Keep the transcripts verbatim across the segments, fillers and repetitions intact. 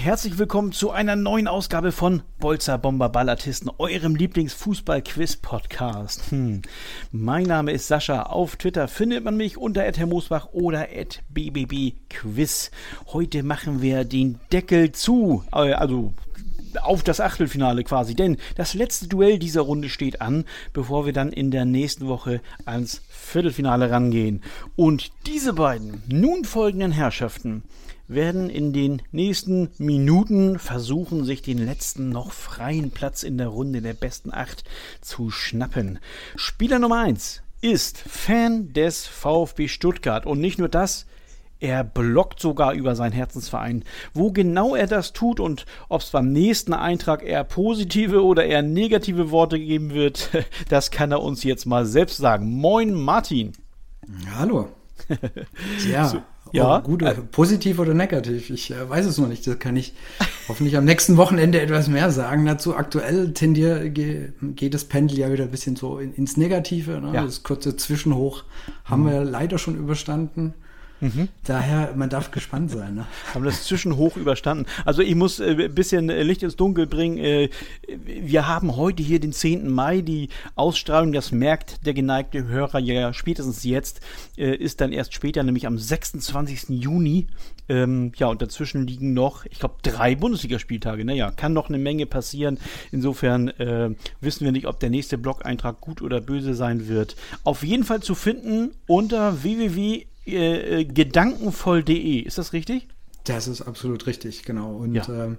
herzlich willkommen zu einer neuen Ausgabe von Bolzer Bomber Ballatisten, eurem Lieblings-Fußball-Quiz-Podcast. Hm. Mein Name ist Sascha. Auf Twitter findet man mich unter at herrmosbach oder at b b b quiz. Heute machen wir den Deckel zu, also auf das Achtelfinale quasi, denn das letzte Duell dieser Runde steht an, bevor wir dann in der nächsten Woche ans Viertelfinale rangehen. Und diese beiden nun folgenden Herrschaften werden in den nächsten Minuten versuchen, sich den letzten noch freien Platz in der Runde der besten acht zu schnappen. Spieler Nummer eins ist Fan des VfB Stuttgart und nicht nur das, er bloggt sogar über seinen Herzensverein. Wo genau er das tut und ob es beim nächsten Eintrag eher positive oder eher negative Worte geben wird, das kann er uns jetzt mal selbst sagen. Moin Martin. Hallo. Ja, so, ja. Oh, gut, äh, positiv oder negativ, ich äh, weiß es noch nicht. Das kann ich hoffentlich am nächsten Wochenende etwas mehr sagen dazu. Aktuell tendiert, ge, geht das Pendel ja wieder ein bisschen so in, ins Negative. Ne? Ja. Das kurze Zwischenhoch haben mhm. wir leider schon überstanden. Mhm. Daher, man darf gespannt sein. Ne? Haben das Zwischenhoch überstanden. Also ich muss äh, ein bisschen äh, Licht ins Dunkel bringen. Äh, wir haben heute hier den zehnten Mai. Die Ausstrahlung, das merkt der geneigte Hörer ja spätestens jetzt, äh, ist dann erst später, nämlich am sechsundzwanzigsten Juni. Ähm, ja, und dazwischen liegen noch, ich glaube, drei Bundesligaspieltage. Naja, kann noch eine Menge passieren. Insofern äh, wissen wir nicht, ob der nächste Blog-Eintrag gut oder böse sein wird. Auf jeden Fall zu finden unter w w w punkt gedankenvoll punkt de. Ist das richtig? Das ist absolut richtig, genau. Und ja. ähm,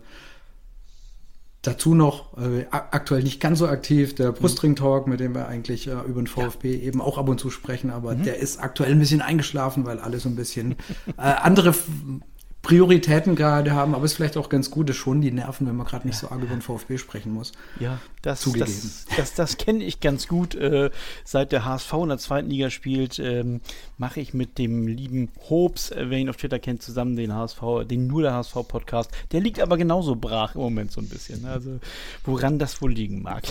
dazu noch, äh, aktuell nicht ganz so aktiv, der Brustring-Talk, mit dem wir eigentlich äh, über den VfB ja. eben auch ab und zu sprechen, aber mhm. der ist aktuell ein bisschen eingeschlafen, weil alle so ein bisschen äh, andere F- Prioritäten gerade haben, aber es ist vielleicht auch ganz gut, es schonen die Nerven, wenn man gerade nicht ja. so arg über den VfB sprechen muss. Ja, das, Zugegeben. das, das, das kenne ich ganz gut. Äh, seit der H S V in der zweiten Liga spielt, ähm, mache ich mit dem lieben Hobbs, äh, wer ihn auf Twitter kennt, zusammen den H S V, den nur der H S V-Podcast. Der liegt aber genauso brach im Moment so ein bisschen. Also woran das wohl liegen mag.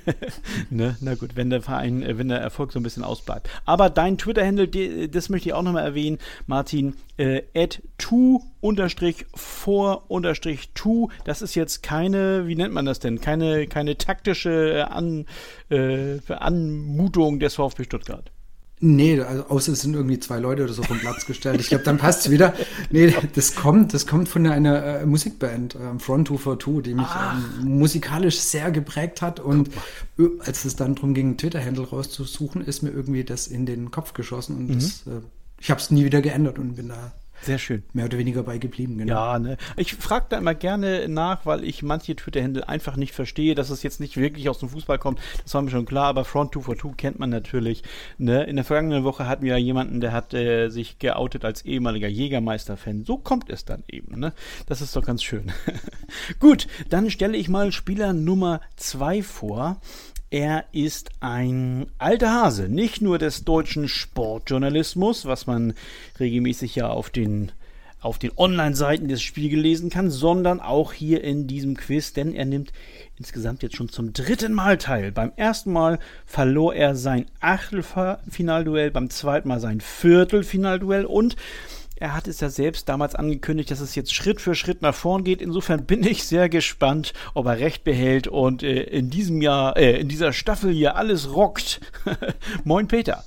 ne? Na gut, wenn der Verein, äh, wenn der Erfolg so ein bisschen ausbleibt. Aber dein Twitter-Handle, die, das möchte ich auch nochmal erwähnen, Martin, äh, at tu unterstrich vor unterstrich tu, das ist jetzt keine, wie nennt man das denn, keine, keine taktische An, äh, Anmutung des VfB Stuttgart. Nee, also außer es sind irgendwie zwei Leute oder so vom Platz gestellt. Ich glaube, dann passt es wieder. Nee, das kommt, das kommt von einer äh, Musikband, äh, Front two forty-two, die mich ähm, musikalisch sehr geprägt hat. Und äh, als es dann darum ging, einen Twitter-Handle rauszusuchen, ist mir irgendwie das in den Kopf geschossen. Und mhm. das, äh, ich habe es nie wieder geändert und bin da sehr schön. Mehr oder weniger bei geblieben, genau. Ja, ne. Ich frage da immer gerne nach, weil ich manche Twitter-Handle einfach nicht verstehe, dass es jetzt nicht wirklich aus dem Fußball kommt. Das war mir schon klar, aber Front two forty-two kennt man natürlich. Ne? In der vergangenen Woche hatten wir ja jemanden, der hat äh, sich geoutet als ehemaliger Jägermeister-Fan. So kommt es dann eben. Ne? Das ist doch ganz schön. Gut, dann stelle ich mal Spieler Nummer zwei vor. Er ist ein alter Hase, nicht nur des deutschen Sportjournalismus, was man regelmäßig ja auf den, auf den Online-Seiten des Spiegel lesen kann, sondern auch hier in diesem Quiz, denn er nimmt insgesamt jetzt schon zum dritten Mal teil. Beim ersten Mal verlor er sein Achtelfinalduell, beim zweiten Mal sein Viertelfinalduell und er hat es ja selbst damals angekündigt, dass es jetzt Schritt für Schritt nach vorn geht. Insofern bin ich sehr gespannt, ob er recht behält und äh, in diesem Jahr, äh, in dieser Staffel hier alles rockt. Moin Peter.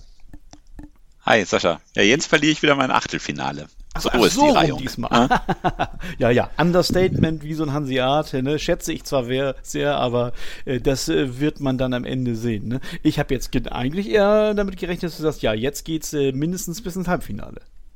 Hi Sascha. Ja, jetzt verliere ich wieder mein Achtelfinale. So, ach, ist so die Reihung diesmal. ja, ja, Understatement wie so ein Hanseate, ne? Schätze ich zwar wer, sehr, aber äh, das äh, wird man dann am Ende sehen. Ne? Ich habe jetzt ge- eigentlich eher damit gerechnet, dass du sagst, ja, jetzt geht's äh, mindestens bis ins Halbfinale.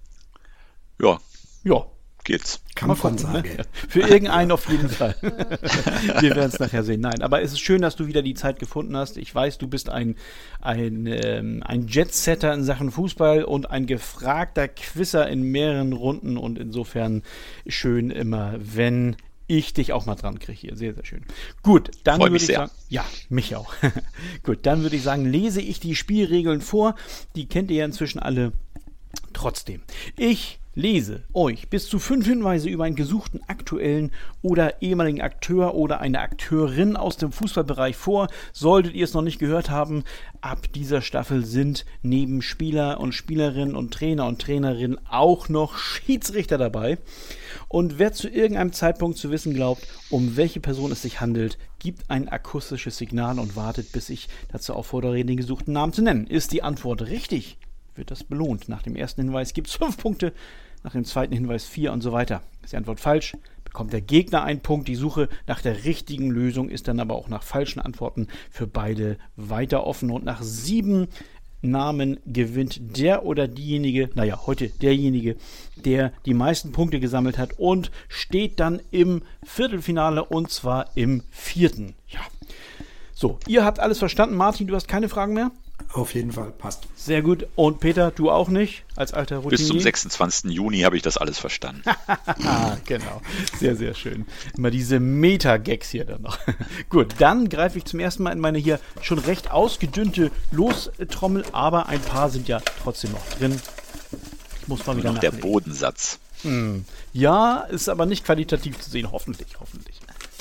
Ja. Ja. Geht's. Kann man von sagen. Ne? Für irgendeinen auf jeden Fall. Wir werden es nachher sehen. Nein, aber es ist schön, dass du wieder die Zeit gefunden hast. Ich weiß, du bist ein, ein, ähm, ein Jet-Setter in Sachen Fußball und ein gefragter Quizzer in mehreren Runden und insofern schön immer, wenn ich dich auch mal dran kriege hier. Sehr, sehr schön. Gut, dann würde ich sehr. sagen, ja, mich auch. Gut, dann würde ich sagen, lese ich die Spielregeln vor. Die kennt ihr ja inzwischen alle. Trotzdem. Ich lese euch bis zu fünf Hinweise über einen gesuchten aktuellen oder ehemaligen Akteur oder eine Akteurin aus dem Fußballbereich vor. Solltet ihr es noch nicht gehört haben, ab dieser Staffel sind neben Spieler und Spielerinnen und Trainer und Trainerinnen auch noch Schiedsrichter dabei. Und wer zu irgendeinem Zeitpunkt zu wissen glaubt, um welche Person es sich handelt, gibt ein akustisches Signal und wartet, bis ich dazu auffordere, den gesuchten Namen zu nennen. Ist die Antwort richtig, wird das belohnt. Nach dem ersten Hinweis gibt es fünf Punkte, nach dem zweiten Hinweis vier und so weiter. Ist die Antwort falsch, bekommt der Gegner einen Punkt. Die Suche nach der richtigen Lösung ist dann aber auch nach falschen Antworten für beide weiter offen. Und nach sieben Namen gewinnt der oder diejenige, naja, heute derjenige, der die meisten Punkte gesammelt hat und steht dann im Viertelfinale und zwar im vierten. Ja. So, ihr habt alles verstanden. Martin, du hast keine Fragen mehr? Auf jeden Fall, passt. Sehr gut. Und Peter, du auch nicht, als alter Routinier? Bis zum sechsundzwanzigsten Juni habe ich das alles verstanden. Genau. Sehr, sehr schön. Immer diese Meta-Gags hier dann noch. Gut, dann greife ich zum ersten Mal in meine hier schon recht ausgedünnte Lostrommel, aber ein paar sind ja trotzdem noch drin. Ich muss mal wieder noch der Bodensatz. Hm. Ja, ist aber nicht qualitativ zu sehen. Hoffentlich, hoffentlich.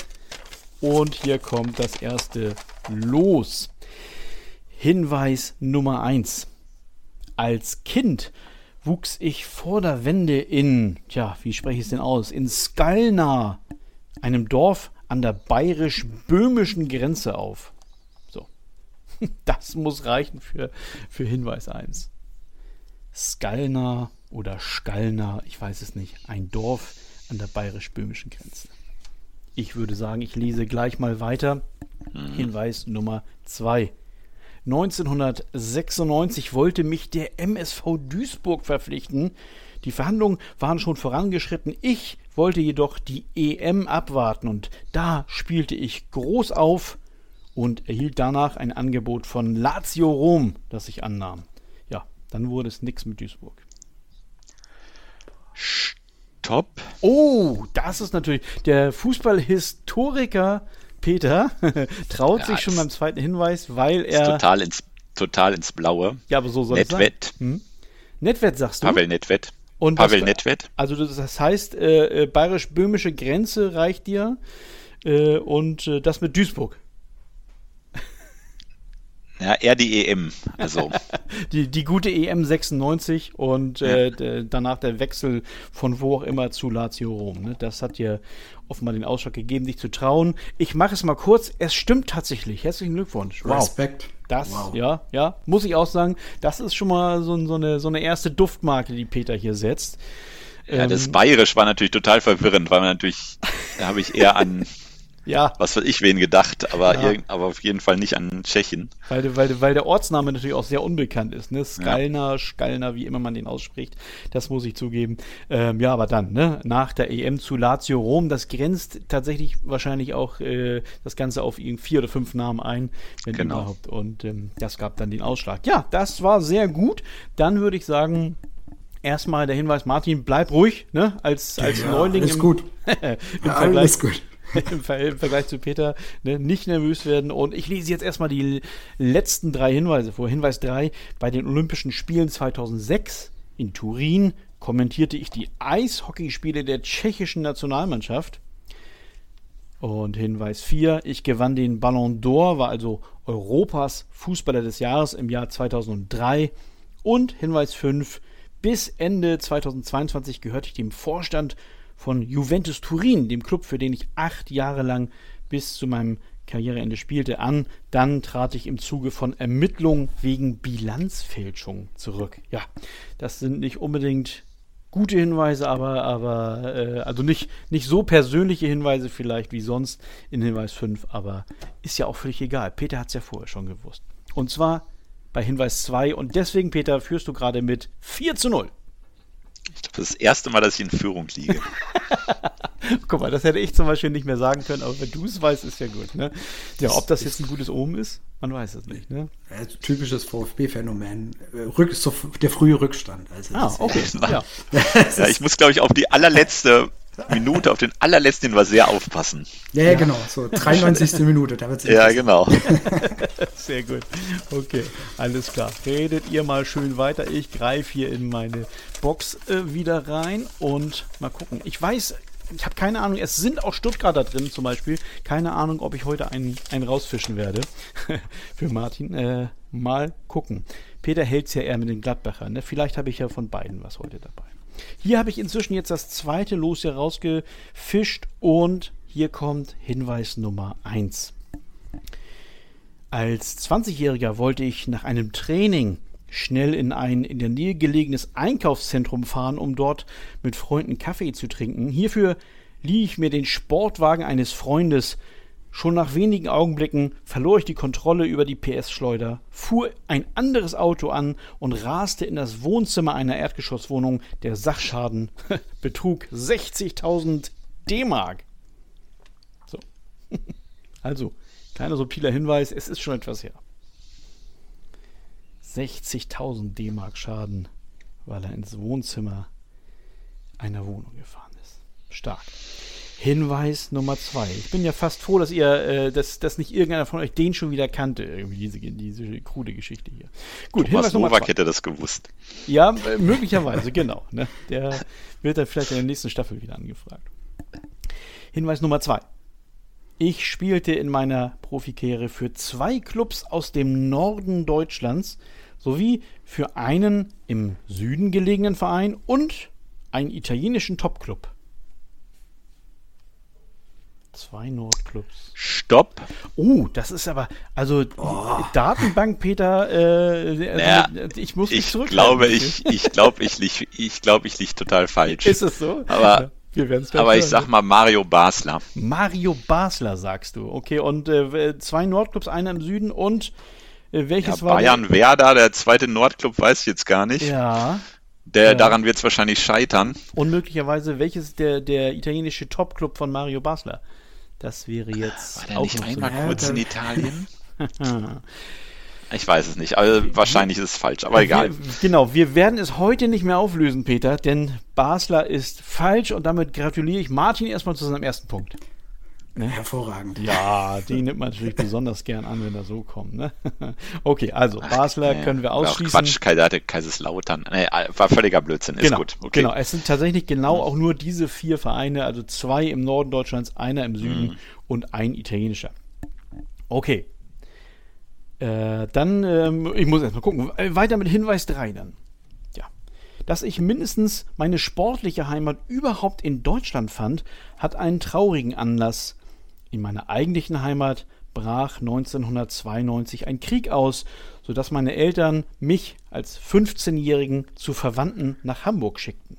Und hier kommt das erste Los. Hinweis Nummer eins. Als Kind wuchs ich vor der Wende in, tja, wie spreche ich es denn aus, in Skalna, einem Dorf an der bayerisch-böhmischen Grenze auf. So, das muss reichen für, für Hinweis eins. Skalna oder Skalna, ich weiß es nicht, ein Dorf an der bayerisch-böhmischen Grenze. Ich würde sagen, ich lese gleich mal weiter. Mhm. Hinweis Nummer zwei. neunzehnhundertsechsundneunzig wollte mich der M S V Duisburg verpflichten. Die Verhandlungen waren schon vorangeschritten. Ich wollte jedoch die E M abwarten und da spielte ich groß auf und erhielt danach ein Angebot von Lazio Rom, das ich annahm. Ja, dann wurde es nix mit Duisburg. Stopp. Oh, das ist natürlich der Fußballhistoriker Peter traut ja, sich schon beim zweiten Hinweis, weil er... Total ins, total ins Blaue. Ja, aber so soll es sein. Nedved. Hm? Nedved sagst du? Pavel Nedved. Und Pavel das, Nedved. Also das heißt, äh, bayerisch-böhmische Grenze reicht dir äh, und äh, das mit Duisburg. Ja, eher die E M. Also. die, die gute E M sechsundneunzig und äh, ja. danach der Wechsel von wo auch immer zu Lazio Rom. Ne? Das hat dir offenbar den Ausschlag gegeben, dich zu trauen. Ich mache es mal kurz. Es stimmt tatsächlich. Herzlichen Glückwunsch. Wow. Respekt. Das, wow. ja, ja, muss ich auch sagen, das ist schon mal so, so, eine, so eine erste Duftmarke, die Peter hier setzt. Ja, ähm, das Bayerisch war natürlich total verwirrend, weil man natürlich, da habe ich eher an ja. was weiß ich wen gedacht, aber, ja. irgend, aber auf jeden Fall nicht an Tschechien. Weil, weil, weil der Ortsname natürlich auch sehr unbekannt ist, ne? Skalna, ja. Skalna, wie immer man den ausspricht, das muss ich zugeben. Ähm, ja, aber dann, ne? Nach der E M zu Lazio Rom, das grenzt tatsächlich wahrscheinlich auch äh, das Ganze auf vier oder fünf Namen ein, wenn genau. überhaupt. Und ähm, das gab dann den Ausschlag. Ja, das war sehr gut. Dann würde ich sagen, erstmal der Hinweis, Martin, bleib ruhig, ne? Als, als ja, Neuling. Alles im, gut. im ja, Vergleich, alles gut. Im, Ver- Im Vergleich zu Peter, ne, nicht nervös werden. Und ich lese jetzt erstmal die letzten drei Hinweise vor. Hinweis drei, bei den Olympischen Spielen zweitausendsechs in Turin kommentierte ich die Eishockeyspiele der tschechischen Nationalmannschaft. Und Hinweis vier, ich gewann den Ballon d'Or, war also Europas Fußballer des Jahres im Jahr zweitausenddrei. Und Hinweis fünf, bis Ende zweitausendzweiundzwanzig gehörte ich dem Vorstand von Juventus Turin, dem Club, für den ich acht Jahre lang bis zu meinem Karriereende spielte, an. Dann trat ich im Zuge von Ermittlungen wegen Bilanzfälschung zurück. Ja, das sind nicht unbedingt gute Hinweise, aber, aber äh, also nicht, nicht so persönliche Hinweise vielleicht wie sonst in Hinweis fünf, aber ist ja auch völlig egal. Peter hat es ja vorher schon gewusst. Und zwar bei Hinweis zwei und deswegen, Peter, führst du gerade mit vier zu null. Ich glaube, das ist das erste Mal, dass ich in Führung liege. Guck mal, das hätte ich zum Beispiel nicht mehr sagen können, aber wenn du es weißt, ist ja gut. Ne? Ja, ob das jetzt ein gutes Omen ist, man weiß es nicht. Ne? Ja, typisches VfB-Phänomen. Rück, so der frühe Rückstand. Also ah, okay. Ja. Ja, ich muss, glaube ich, auf die allerletzte Minute auf den allerletzten Hinweis sehr aufpassen. Ja, ja, genau, so dreiundneunzigste Minute. Da wird's ja, genau. Sehr gut. Okay, alles klar. Redet ihr mal schön weiter. Ich greife hier in meine Box äh, wieder rein und mal gucken. Ich weiß, ich habe keine Ahnung, es sind auch Stuttgarter drin zum Beispiel. Keine Ahnung, ob ich heute einen, einen rausfischen werde. Für Martin. Äh, mal gucken. Peter hält es ja eher mit den Gladbachern. Ne? Vielleicht habe ich ja von beiden was heute dabei. Hier habe ich inzwischen jetzt das zweite Los hier rausgefischt und hier kommt Hinweis Nummer eins. Als zwanzigjähriger wollte ich nach einem Training schnell in ein in der Nähe gelegenes Einkaufszentrum fahren, um dort mit Freunden Kaffee zu trinken. Hierfür lieh ich mir den Sportwagen eines Freundes. Schon nach wenigen Augenblicken verlor ich die Kontrolle über die P S-Schleuder, fuhr ein anderes Auto an und raste in das Wohnzimmer einer Erdgeschosswohnung. Der Sachschaden betrug sechzigtausend D-Mark. So. Also, kleiner subtiler Hinweis, es ist schon etwas her. sechzigtausend D-Mark Schaden, weil er ins Wohnzimmer einer Wohnung gefahren ist. Stark. Hinweis Nummer zwei. Ich bin ja fast froh, dass ihr, äh, dass, dass nicht irgendeiner von euch den schon wieder kannte. Irgendwie diese, diese krude Geschichte hier. Gut, Thomas Nowak hätte das gewusst. Ja, äh, möglicherweise, genau. Ne? Der wird dann vielleicht in der nächsten Staffel wieder angefragt. Hinweis Nummer zwei. Ich spielte in meiner Profikarriere für zwei Clubs aus dem Norden Deutschlands sowie für einen im Süden gelegenen Verein und einen italienischen Topclub. Zwei Nordclubs. Stopp. Oh, das ist aber, also oh. Datenbank, Peter, äh, naja, also, ich muss mich ich glaube, ich, ich glaube, ich liege ich glaub, ich lieg total falsch. Ist es so? Aber, Wir werden's aber hören. ich sag mal Mario Basler. Mario Basler, sagst du. Okay, und äh, zwei Nordclubs, einer im Süden und äh, welches ja, war Bayern der? Werder, der zweite Nordclub, weiß ich jetzt gar nicht. Ja. Der, ja. Daran wird es wahrscheinlich scheitern. Und möglicherweise, welches der, der italienische Topclub von Mario Basler? Das wäre jetzt War der auch nicht noch einmal so. kurz in Italien? Ich weiß es nicht, also wahrscheinlich ist es falsch, aber egal. Wir, genau, wir werden es heute nicht mehr auflösen, Peter, denn Basler ist falsch und damit gratuliere ich Martin erstmal zu seinem ersten Punkt. Ne? Hervorragend. Ja, die nimmt man natürlich besonders gern an, wenn er so kommt. Ne? Okay, also Basler Ach, nee, können wir ausschließen. Quatsch, Kaiser, Kaiserslautern. Nee, war völliger Blödsinn, ist genau, gut. Okay. Genau, es sind tatsächlich genau auch nur diese vier Vereine, also zwei im Norden Deutschlands, einer im Süden mhm. und ein italienischer. Okay. Äh, dann, ähm, ich muss erstmal gucken, weiter mit Hinweis drei dann. Ja. Dass ich mindestens meine sportliche Heimat überhaupt in Deutschland fand, hat einen traurigen Anlass. In meiner eigentlichen Heimat brach neunzehnhundertzweiundneunzig ein Krieg aus, sodass meine Eltern mich als fünfzehnjährigen zu Verwandten nach Hamburg schickten.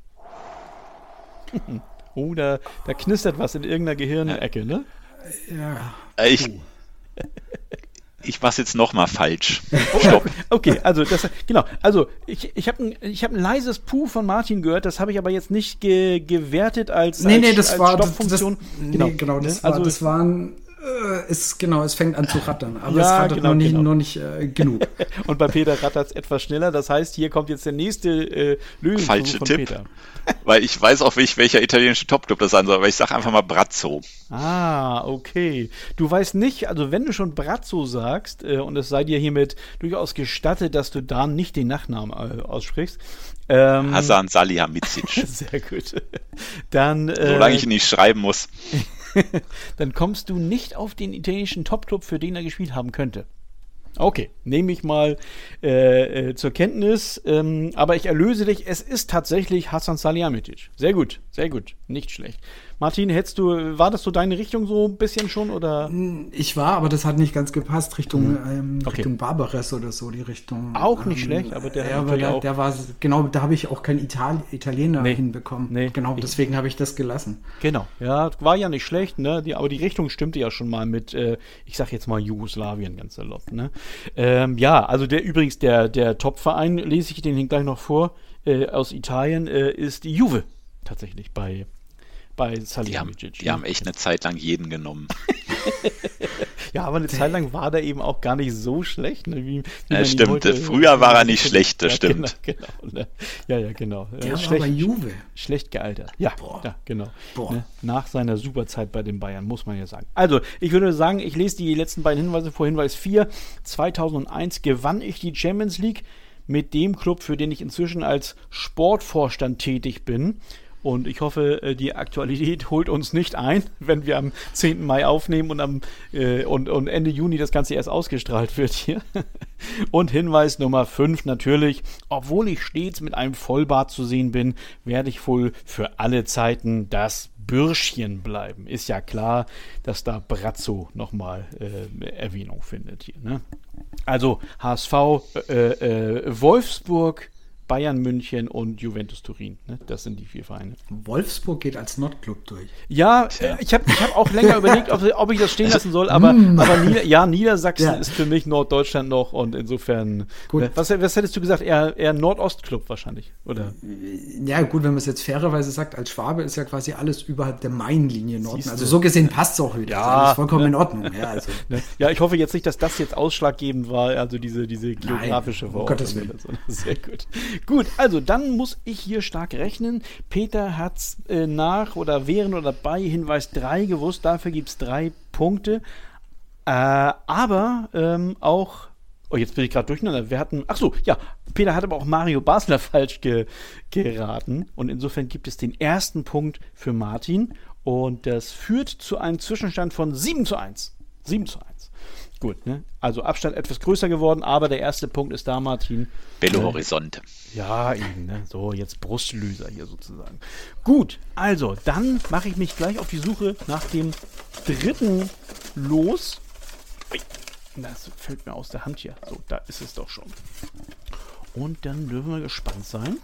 Oh, da, da knistert was in irgendeiner Gehirnecke, ne? Ja. Ich, ich mach's jetzt nochmal falsch. Stopp. Okay, also das, genau, also ich, ich habe ein, ich hab ein leises Puh von Martin gehört, das habe ich aber jetzt nicht ge, gewertet als, nee, als, nee, das als war, Stoppfunktion. Das, das, genau, nee, genau, das, war, also, das waren, äh, ist, genau, es fängt an zu rattern, aber ja, es rattert genau, noch nicht, genau. noch nicht äh, genug. Und bei Peter rattert es etwas schneller, das heißt, hier kommt jetzt der nächste äh, Lösung Falsche von Tipp. Peter. Weil ich weiß auch, welcher italienische Topclub das sein soll, aber ich sage einfach mal Brazzo. Ah, okay. Du weißt nicht, also wenn du schon Brazzo sagst, äh, und es sei dir hiermit durchaus gestattet, dass du da nicht den Nachnamen äh, aussprichst. Ähm, Hasan Salihamidzic. Sehr gut. Dann, äh, Solange ich ihn nicht schreiben muss. Dann kommst du nicht auf den italienischen Topclub, für den er gespielt haben könnte. Okay, nehme ich mal äh, äh, zur Kenntnis, ähm, aber ich erlöse dich, es ist tatsächlich Hasan Salihamidzic. Sehr gut, sehr gut, nicht schlecht. Martin, hättest du, war das so deine Richtung so ein bisschen schon, oder? Ich war, aber das hat nicht ganz gepasst, Richtung, mhm. ähm, okay. Richtung Barbares oder so, die Richtung. Auch nicht ähm, schlecht, aber der ja, hat aber der, auch der war, genau, da habe ich auch keinen Ital- Italiener nee. hinbekommen. Nee. Genau, deswegen habe ich das gelassen. Genau, ja, war ja nicht schlecht, ne, die, aber die Richtung stimmte ja schon mal mit, äh, ich sag jetzt mal Jugoslawien ganz salopp, ne. Ähm, ja, also der übrigens, der, der Top-Verein, lese ich den gleich noch vor, äh, aus Italien, äh, ist die Juve, tatsächlich, bei bei Salihamidzic. Die, die haben echt eine Zeit lang jeden genommen. Ja, aber eine Zeit lang war der eben auch gar nicht so schlecht. Ne, wie, wie ja, stimmt. Heute, Früher war er nicht schlecht, das ja, stimmt. Genau, genau, ne? Ja, ja, genau. Der schlecht, war bei Juve. Schlecht gealtert. Ja, Boah. ja genau. Boah. Ne? Nach seiner Superzeit bei den Bayern, muss man ja sagen. Also, ich würde sagen, ich lese die letzten beiden Hinweise vor. Hinweis vier. zweitausendeins gewann ich die Champions League mit dem Club, für den ich inzwischen als Sportvorstand tätig bin. Und ich hoffe, die Aktualität holt uns nicht ein, wenn wir am zehnten Mai aufnehmen und, am, äh, und, und Ende Juni das Ganze erst ausgestrahlt wird hier. Und Hinweis Nummer fünf natürlich, obwohl ich stets mit einem Vollbart zu sehen bin, werde ich wohl für alle Zeiten das Bürschchen bleiben. Ist ja klar, dass da Brazzo nochmal äh, Erwähnung findet hier. Ne? Also H S V, äh, äh, Wolfsburg, Bayern München und Juventus Turin. Ne? Das sind die vier Vereine. Wolfsburg geht als Nordclub durch. Ja, äh, ich habe ich hab auch länger überlegt, ob, ob ich das stehen lassen soll, aber, aber Nieder- ja, Niedersachsen ja. ist für mich Norddeutschland noch und insofern. Gut. Was, was hättest du gesagt? Eher, eher Nordostclub wahrscheinlich, oder? Ja, gut, wenn man es jetzt fairerweise sagt, als Schwabe ist ja quasi alles überhalb der Mainlinie Norden. Also so gesehen passt es auch wieder. Ja, also das ist vollkommen ne? in Ordnung. Ja, also. ne? ja, ich hoffe jetzt nicht, dass das jetzt ausschlaggebend war, also diese, diese geografische Nein, um Gottes Willen. So. Sehr gut. Gut, also dann muss ich hier stark rechnen. Peter hat es äh, nach oder während oder bei Hinweis drei gewusst. Dafür gibt es drei Punkte. Äh, aber ähm, auch, oh, jetzt bin ich gerade durcheinander. Wir hatten, ach so, ja, Peter hat aber auch Mario Basler falsch ge, geraten. Und insofern gibt es den ersten Punkt für Martin. Und das führt zu einem Zwischenstand von sieben zu eins. sieben zu eins. Gut, ne? Also Abstand etwas größer geworden, aber der erste Punkt ist da, Martin. Belo äh, Horizonte. Ja, eben, ne? So, jetzt Brustlöser hier sozusagen. Gut, also, dann mache ich mich gleich auf die Suche nach dem dritten Los. Das fällt mir aus der Hand hier. So, da ist es doch schon. Und dann dürfen wir gespannt sein.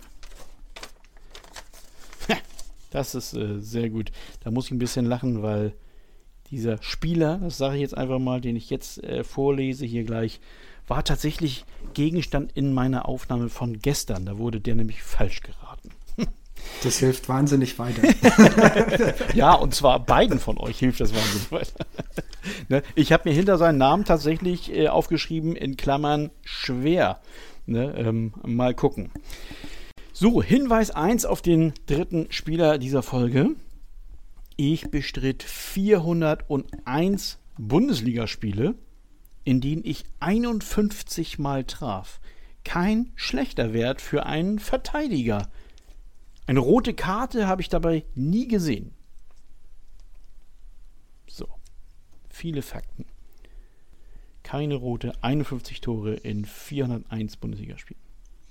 Das ist äh, sehr gut. Da muss ich ein bisschen lachen, weil dieser Spieler, das sage ich jetzt einfach mal, den ich jetzt äh, vorlese hier gleich, war tatsächlich Gegenstand in meiner Aufnahme von gestern. Da wurde der nämlich falsch geraten. Das hilft wahnsinnig weiter. Ja, und zwar beiden von euch hilft das wahnsinnig weiter. Ne? Ich habe mir hinter seinen Namen tatsächlich äh, aufgeschrieben, in Klammern schwer. Ne? Ähm, mal gucken. So, Hinweis eins auf den dritten Spieler dieser Folge. Ich bestritt vierhunderteins Bundesligaspiele, in denen ich einundfünfzig Mal traf. Kein schlechter Wert für einen Verteidiger. Eine rote Karte habe ich dabei nie gesehen. So, viele Fakten. Keine rote, einundfünfzig Tore in vierhunderteins Bundesligaspielen.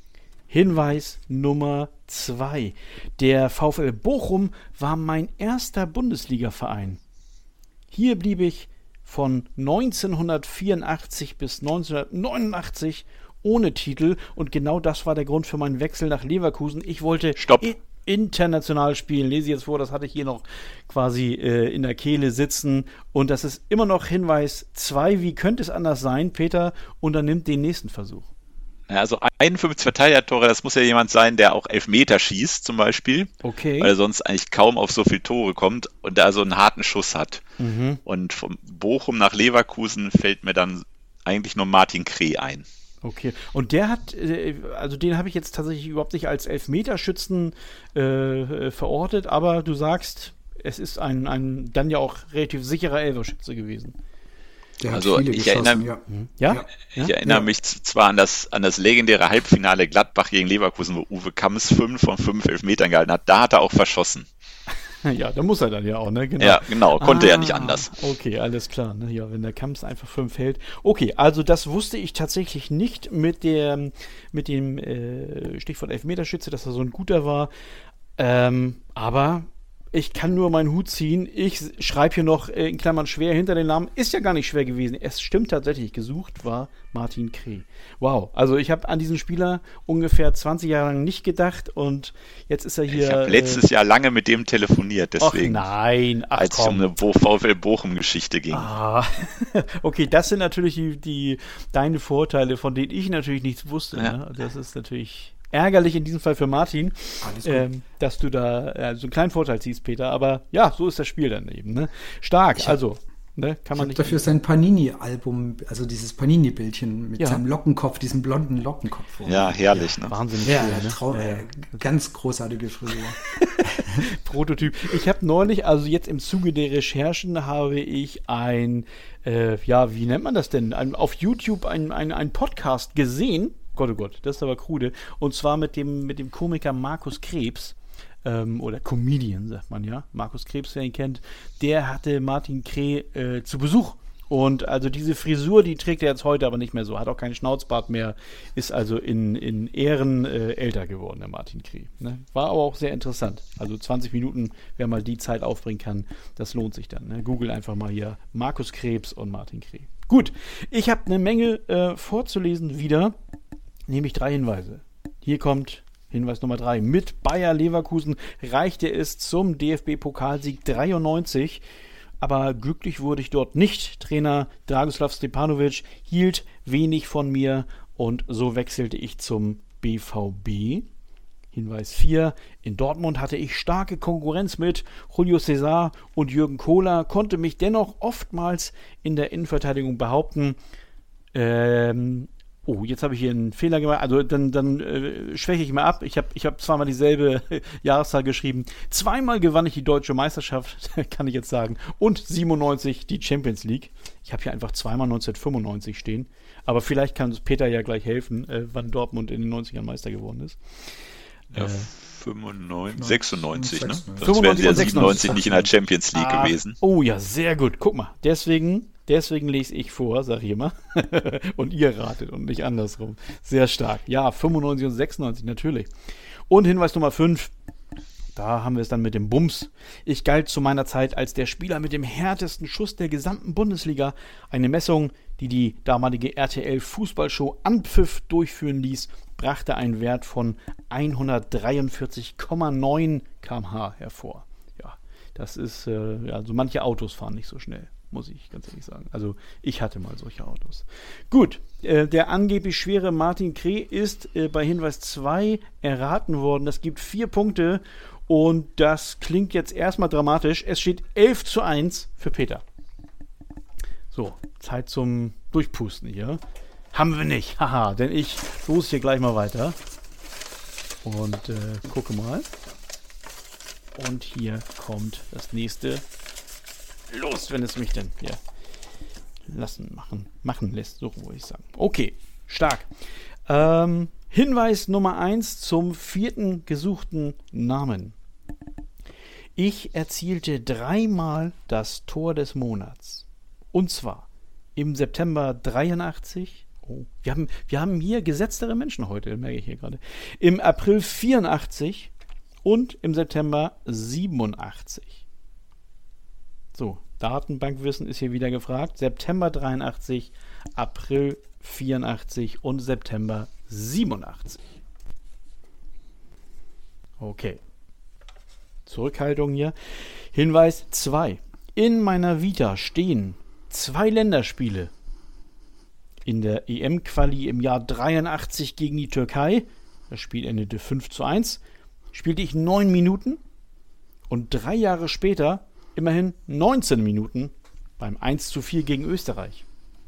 Hinweis Nummer zwei. Der VfL Bochum war mein erster Bundesliga-Verein. Hier blieb ich von neunzehnhundertvierundachtzig bis neunzehnhundertneunundachtzig ohne Titel und genau das war der Grund für meinen Wechsel nach Leverkusen. Ich wollte Stopp. I- international spielen. Lese jetzt vor, das hatte ich hier noch quasi äh, in der Kehle sitzen und das ist immer noch Hinweis zwei. Wie könnte es anders sein? Peter unternimmt den nächsten Versuch. Also einundfünfzig Verteidiger-Tore, das muss ja jemand sein, der auch Elfmeter schießt zum Beispiel, okay. Weil er sonst eigentlich kaum auf so viele Tore kommt und da so einen harten Schuss hat. Mhm. Und vom Bochum nach Leverkusen fällt mir dann eigentlich nur Martin Kreh ein. Okay, und der hat, also den habe ich jetzt tatsächlich überhaupt nicht als Elfmeterschützen äh, verortet, aber du sagst, es ist ein, ein dann ja auch relativ sicherer Elferschütze gewesen. Der also ich erinnere, ja. Ja? ich erinnere ja. mich zwar an das, an das legendäre Halbfinale Gladbach gegen Leverkusen, wo Uwe Kamms fünf von fünf Elfmetern gehalten hat. Da hat er auch verschossen. Ja, da muss er dann ja auch, ne? Genau. Ja, genau, konnte ah, ja nicht anders. Okay, alles klar. Ne? Ja, wenn der Kamps einfach fünf hält. Okay, also das wusste ich tatsächlich nicht mit der, mit dem äh, Stichwort Elfmeterschütze, dass er so ein guter war. Ähm, aber ich kann nur meinen Hut ziehen. Ich schreibe hier noch in Klammern schwer hinter den Namen. Ist ja gar nicht schwer gewesen. Es stimmt tatsächlich. Gesucht war Martin Kreh. Wow. Also ich habe an diesen Spieler ungefähr zwanzig Jahre lang nicht gedacht und jetzt ist er hier. Ich habe letztes äh, Jahr lange mit dem telefoniert, deswegen. Ach nein. Ach, als es um eine VfL Bochum-Geschichte ging. Ah. Okay, das sind natürlich die, die deine Vorteile, von denen ich natürlich nichts wusste. Ja. Ne? Das ist natürlich ärgerlich in diesem Fall für Martin, ähm, dass du da äh, so einen kleinen Vorteil ziehst, Peter. Aber ja, so ist das Spiel dann eben. Ne? Stark, hab, also. Ne? Kann man ich habe dafür sein Panini-Album, also dieses Panini-Bildchen mit ja. seinem Lockenkopf, diesem blonden Lockenkopf. Ja, herrlich, ja, ne? Wahnsinnig ja, cool, ne? Trau- ja, ja. Ganz großartige Frisur. Prototyp. Ich habe neulich, also jetzt im Zuge der Recherchen, habe ich ein, äh, ja, wie nennt man das denn? Ein, auf YouTube ein, ein, ein Podcast gesehen. Gott, oh Gott, das ist aber krude. Und zwar mit dem, mit dem Komiker Markus Krebs. Oder Comedian, sagt man ja. Markus Krebs, wer ihn kennt, der hatte Martin Kreh äh, zu Besuch. Und also diese Frisur, die trägt er jetzt heute aber nicht mehr so, hat auch keinen Schnauzbart mehr, ist also in, in Ehren äh, älter geworden, der Martin Kreh. Ne? War aber auch sehr interessant. Also zwanzig Minuten, wer mal die Zeit aufbringen kann, das lohnt sich dann. Ne? Google einfach mal hier Markus Krebs und Martin Kreh. Gut, ich habe eine Menge äh, vorzulesen wieder, nämlich drei Hinweise. Hier kommt Hinweis Nummer drei. Mit Bayer Leverkusen reichte es zum D F B-Pokalsieg dreiundneunzig, aber glücklich wurde ich dort nicht. Trainer Dragoslav Stepanovic hielt wenig von mir und so wechselte ich zum B V B. Hinweis vier. In Dortmund hatte ich starke Konkurrenz mit Julio César und Jürgen Kohler, konnte mich dennoch oftmals in der Innenverteidigung behaupten. Ähm... Oh, jetzt habe ich hier einen Fehler gemacht. Also dann, dann äh, schwäche ich mal ab. Ich habe ich hab zweimal dieselbe Jahreszahl geschrieben. Zweimal gewann ich die deutsche Meisterschaft, kann ich jetzt sagen. Und siebenundneunzig die Champions League. Ich habe hier einfach zweimal neunzehnhundertfünfundneunzig stehen. Aber vielleicht kann uns Peter ja gleich helfen, äh, wann Dortmund in den neunzigern Meister geworden ist. Ja, äh, fünfundneunzig, sechsundneunzig, ne? Sonst fünfundneunzig wären sie ja siebenundneunzig nicht in der Champions League ah, gewesen. Oh ja, sehr gut. Guck mal, deswegen... Deswegen lese ich vor, sag ich immer. Und ihr ratet und nicht andersrum. Sehr stark. Ja, fünfundneunzig und sechsundneunzig, natürlich. Und Hinweis Nummer fünf. Da haben wir es dann mit dem Bums. Ich galt zu meiner Zeit als der Spieler mit dem härtesten Schuss der gesamten Bundesliga. Eine Messung, die die damalige R T L-Fußballshow Anpfiff durchführen ließ, brachte einen Wert von hundertdreiundvierzig Komma neun Kilometer pro Stunde hervor. Ja, das ist, äh, also manche Autos fahren nicht so schnell. Muss ich ganz ehrlich sagen. Also ich hatte mal solche Autos. Gut, äh, der angeblich schwere Martin Kreh ist äh, bei Hinweis zwei erraten worden. Das gibt vier Punkte und das klingt jetzt erstmal dramatisch. Es steht elf zu eins für Peter. So, Zeit zum Durchpusten hier. Haben wir nicht. Haha, denn ich los hier gleich mal weiter. Und äh, gucke mal. Und hier kommt das nächste. Los, wenn es mich denn hier lassen, machen, machen lässt, so würde ich sagen. Okay, stark. Ähm, Hinweis Nummer eins zum vierten gesuchten Namen. Ich erzielte dreimal das Tor des Monats. Und zwar im September dreiundachtzig. Oh, wir haben, wir haben hier gesetztere Menschen heute, merke ich hier gerade. Im April vierundachtzig und im September siebenundachtzig. So, Datenbankwissen ist hier wieder gefragt. September dreiundachtzig, April vierundachtzig und September siebenundachtzig. Okay. Zurückhaltung hier. Hinweis zwei. In meiner Vita stehen zwei Länderspiele. In der E M-Quali im Jahr dreiundachtzig gegen die Türkei. Das Spiel endete fünf zu eins. Spielte ich neun Minuten. Und drei Jahre später immerhin neunzehn Minuten beim eins zu vier gegen Österreich.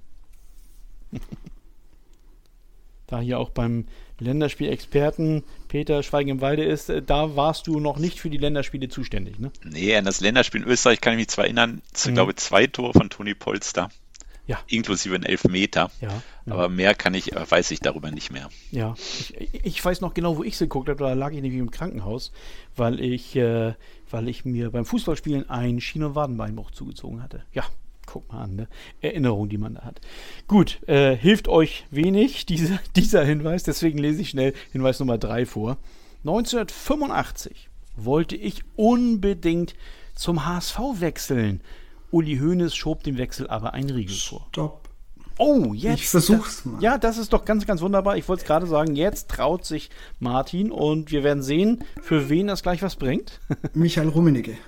Da hier auch beim Länderspielexperten Peter Schweigen im Walde ist, da warst du noch nicht für die Länderspiele zuständig, ne? Nee, an das Länderspiel in Österreich kann ich mich zwar erinnern, zu, mhm. glaube zwei Tore von Toni Polster. Ja. Inklusive ein Elfmeter. Ja, ja. Aber mehr kann ich, weiß ich darüber nicht mehr. Ja, ich, ich weiß noch genau, wo ich sie geguckt habe. Da lag ich nämlich im Krankenhaus, weil ich, äh, weil ich mir beim Fußballspielen ein Schien- und Wadenbeinbruch zugezogen hatte. Ja, guck mal an, ne? Erinnerung, die man da hat. Gut, äh, hilft euch wenig, diese, dieser Hinweis. Deswegen lese ich schnell Hinweis Nummer drei vor. neunzehnhundertfünfundachtzig wollte ich unbedingt zum H S V wechseln. Uli Hoeneß schob dem Wechsel aber einen Riegel vor. Stopp. Oh, jetzt. Ich versuch's mal. Ja, das ist doch ganz, ganz wunderbar. Ich wollte es gerade sagen, jetzt traut sich Martin und wir werden sehen, für wen das gleich was bringt. Michael Rummenigge.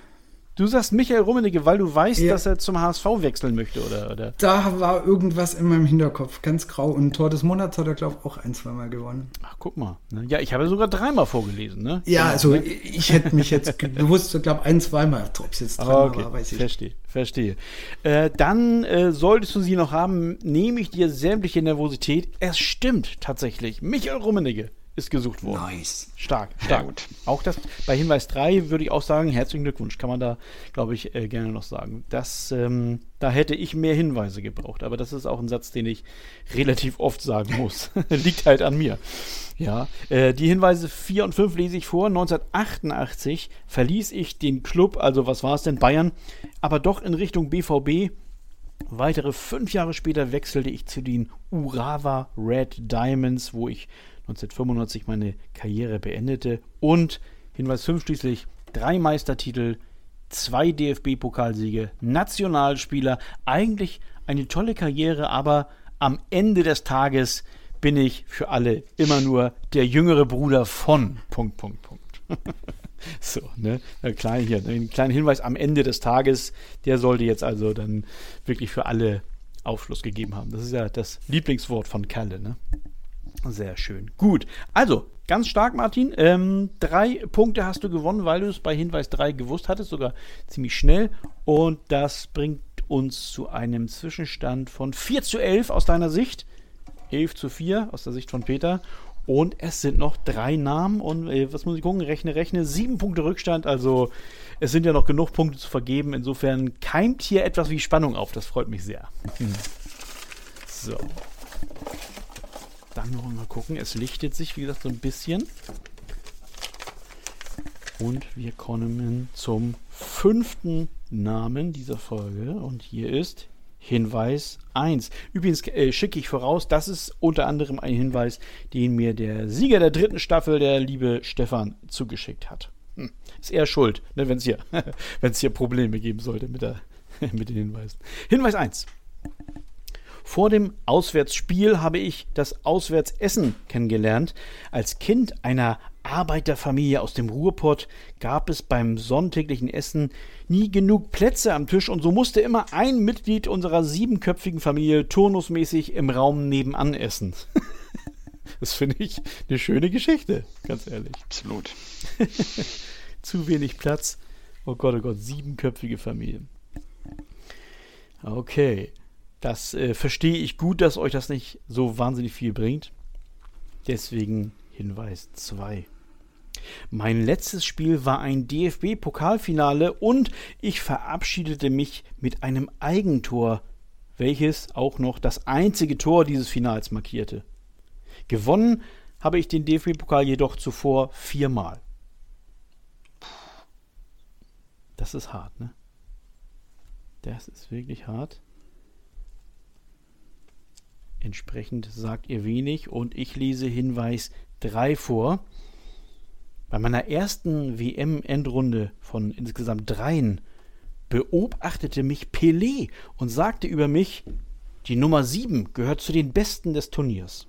Du sagst Michael Rummenigge, weil du weißt, ja. dass er zum H S V wechseln möchte, oder, oder? Da war irgendwas in meinem Hinterkopf, ganz grau. Und Tor des Monats hat er, glaube ich, auch ein, zweimal gewonnen. Ach, guck mal. Ne? Ja, ich habe sogar dreimal vorgelesen, ne? Ja, also ich hätte mich jetzt gewusst, ich glaube, ein, zweimal. Ob es jetzt dreimal okay. war, weiß ich. Verstehe, verstehe. Äh, dann äh, solltest du sie noch haben, nehme ich dir sämtliche Nervosität. Es stimmt tatsächlich. Michael Rummenigge ist gesucht worden. Nice. Stark, stark. Ja, auch das bei Hinweis drei würde ich auch sagen, herzlichen Glückwunsch, kann man da, glaube ich, äh, gerne noch sagen. Das, ähm, da hätte ich mehr Hinweise gebraucht, aber das ist auch ein Satz, den ich relativ oft sagen muss. Liegt halt an mir. Ja, äh, die Hinweise vier und fünf lese ich vor. neunzehnhundertachtundachtzig verließ ich den Club, also was war es denn, Bayern, aber doch in Richtung B V B. Weitere fünf Jahre später wechselte ich zu den Urawa Red Diamonds, wo ich neunzehnhundertfünfundneunzig meine Karriere beendete. Und Hinweis fünf schließlich, drei Meistertitel, zwei D F B-Pokalsiege, Nationalspieler, eigentlich eine tolle Karriere, aber am Ende des Tages bin ich für alle immer nur der jüngere Bruder von Punkt, Punkt, Punkt. So, ne, ein kleiner, hier, ein kleiner Hinweis am Ende des Tages, der sollte jetzt also dann wirklich für alle Aufschluss gegeben haben. Das ist ja das Lieblingswort von Kalle, ne? Sehr schön. Gut, also ganz stark, Martin. Ähm, drei Punkte hast du gewonnen, weil du es bei Hinweis drei gewusst hattest, sogar ziemlich schnell. Und das bringt uns zu einem Zwischenstand von vier zu elf aus deiner Sicht. elf zu vier aus der Sicht von Peter. Und es sind noch drei Namen. Und äh, was muss ich gucken? Rechne, rechne. Sieben Punkte Rückstand. Also es sind ja noch genug Punkte zu vergeben. Insofern keimt hier etwas wie Spannung auf. Das freut mich sehr. Hm. So. Dann noch mal gucken, es lichtet sich, wie gesagt, so ein bisschen. Und wir kommen zum fünften Namen dieser Folge. Und hier ist Hinweis eins. Übrigens äh, schicke ich voraus, das ist unter anderem ein Hinweis, den mir der Sieger der dritten Staffel, der liebe Stefan, zugeschickt hat. Hm. Ist er schuld, ne, wenn es hier, hier Probleme geben sollte mit, der, mit den Hinweisen. Hinweis eins. Vor dem Auswärtsspiel habe ich das Auswärtsessen kennengelernt. Als Kind einer Arbeiterfamilie aus dem Ruhrpott gab es beim sonntäglichen Essen nie genug Plätze am Tisch und so musste immer ein Mitglied unserer siebenköpfigen Familie turnusmäßig im Raum nebenan essen. Das finde ich eine schöne Geschichte, ganz ehrlich. Absolut. Zu wenig Platz. Oh Gott, oh Gott, siebenköpfige Familie. Okay. Das äh, verstehe ich gut, dass euch das nicht so wahnsinnig viel bringt. Deswegen Hinweis zwei. Mein letztes Spiel war ein D F B-Pokalfinale und ich verabschiedete mich mit einem Eigentor, welches auch noch das einzige Tor dieses Finals markierte. Gewonnen habe ich den D F B-Pokal jedoch zuvor viermal. Das ist hart, ne? Das ist wirklich hart. Entsprechend sagt ihr wenig und ich lese Hinweis drei vor. Bei meiner ersten W M-Endrunde von insgesamt dreien beobachtete mich Pelé und sagte über mich, die Nummer sieben gehört zu den Besten des Turniers.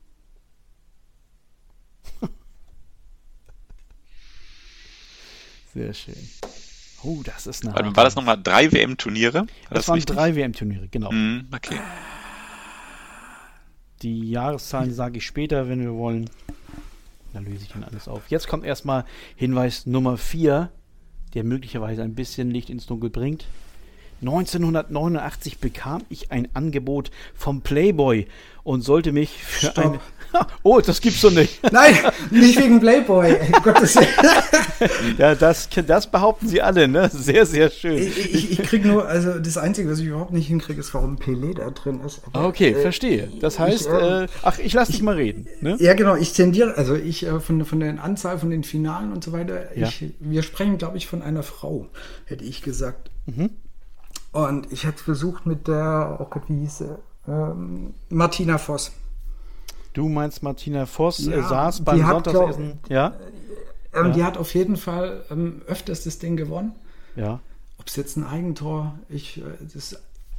Sehr schön. Oh, das ist eine War, war das nochmal drei W M-Turniere? Das, das waren richtig? drei W M-Turniere, genau. Mm, okay. Die Jahreszahlen sage ich später, wenn wir wollen. Dann löse ich dann alles auf. Jetzt kommt erstmal Hinweis Nummer vier, der möglicherweise ein bisschen Licht ins Dunkel bringt. neunzehnhundertneunundachtzig bekam ich ein Angebot vom Playboy und sollte mich für Stopp. eine... Oh, das gibt's doch nicht. Nein, nicht wegen Playboy. Gottes Ja, das, das behaupten sie alle, ne? Sehr, sehr schön. Ich, ich, ich krieg nur, also das Einzige, was ich überhaupt nicht hinkriege, ist, warum Pelé da drin ist. Aber, okay, äh, verstehe. Das heißt, ich, äh, ach, ich lass dich mal reden. Ne? Ja, genau, ich tendiere, also ich äh, von, von der Anzahl von den Finalen und so weiter, ja. ich, wir sprechen, glaube ich, von einer Frau, hätte ich gesagt. Mhm. Und ich hätte versucht mit der, oh Gott, wie hieß sie? Ähm, Martina Voss. Du meinst Martina Voss, ja, äh, saß beim Sonntagsessen. Ja? Ähm, ja. Die hat auf jeden Fall ähm, öfters das Ding gewonnen. Ja. Ob es jetzt ein Eigentor, ich, wir sprechen, glaube ich, von einer Frau.